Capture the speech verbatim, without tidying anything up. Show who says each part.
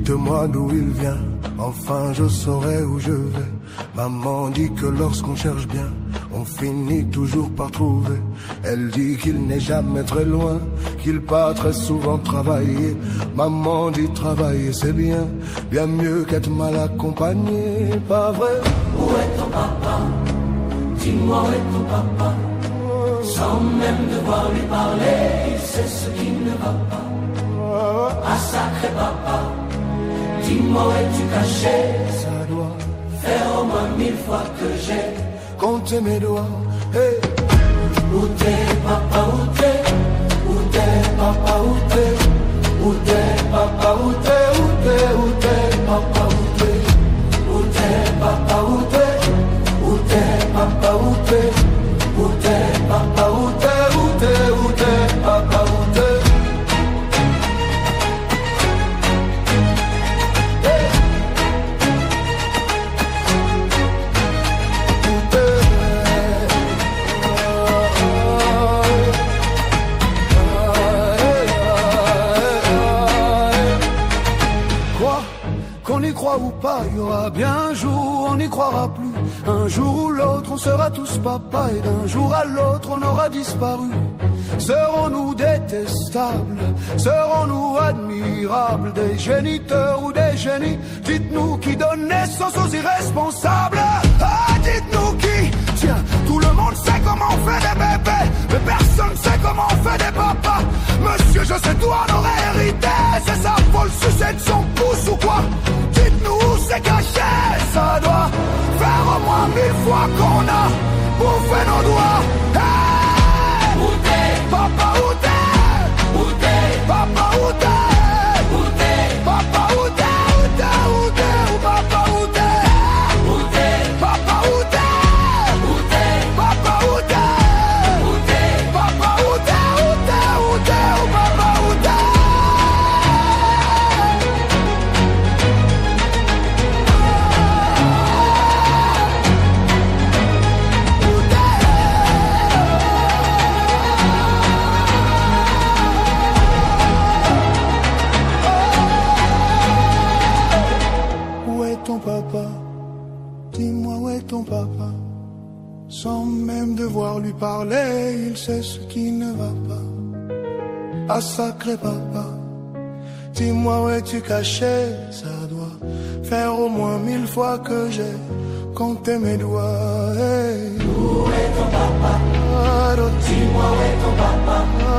Speaker 1: dites-moi d'où il vient, enfin je saurai où je vais. Maman dit que lorsqu'on cherche bien, on finit toujours par trouver. Elle dit qu'il n'est jamais très loin, qu'il part très souvent travailler. Maman dit travailler c'est bien, bien mieux qu'être mal accompagné, pas vrai?
Speaker 2: Où est ton papa? Dis-moi où est ton papa? Sans même devoir lui parler, il sait ce qui ne va pas. Ah sacré papa, dis-moi où es-tu caché?
Speaker 1: Ça doit
Speaker 2: faire au moins mille fois que j'ai
Speaker 1: compté mes doigts. Hey.
Speaker 2: Où t'es papa, où t'es? Où t'es papa, où t'es? Où t'es papa, où t'es? Où t'es, où t'es papa, où t'es? Où t'es papa, où t'es? Où t'es papa, où t'es? Où t'es papa, où t'es? Où t'es, où t'es papa, où t'es?
Speaker 1: Qu'on y croit ou pas, il y aura bien un jour, on n'y croira plus. Un jour ou l'autre, on sera tous papa, et d'un jour à l'autre, on aura disparu. Serons-nous détestables? Serons-nous admirables? Des géniteurs ou des génies? Dites-nous qui donne naissance aux irresponsables. Ah, dites-nous qui? Tiens, tout le monde sait comment on fait des bébés, mais personne sait comment on fait des papas. Monsieur, je sais tout, on aurait hérité. C'est ça, faut le sucer de son pouce ou quoi? Dites-nous où c'est caché. Ça doit faire au moins mille fois qu'on a bouffé nos doigts. Hey!
Speaker 2: Où t'es?
Speaker 1: Papa, où t'es?
Speaker 2: Où t'es?
Speaker 1: Papa, où t'es?
Speaker 2: Où t'es?
Speaker 1: Papa, où t'es? Où t'es? Où t'es? Où papa, où t'es?
Speaker 2: Où t'es?
Speaker 1: Papa, où t'es?
Speaker 2: Où t'es?
Speaker 1: Papa, où t'es?
Speaker 2: Où t'es?
Speaker 1: Papa, où t'es? Où t'es? Où t'es? Où papa, où t'es? Ton papa, dis-moi où est ton papa? Sans même devoir lui parler, il sait ce qui ne va pas. Ah sacré papa, dis-moi où es-tu caché? Ça doit faire au moins mille fois que j'ai compté mes doigts. Hey.
Speaker 2: Où est ton papa?
Speaker 1: Ah,
Speaker 2: dis-moi où est ton papa?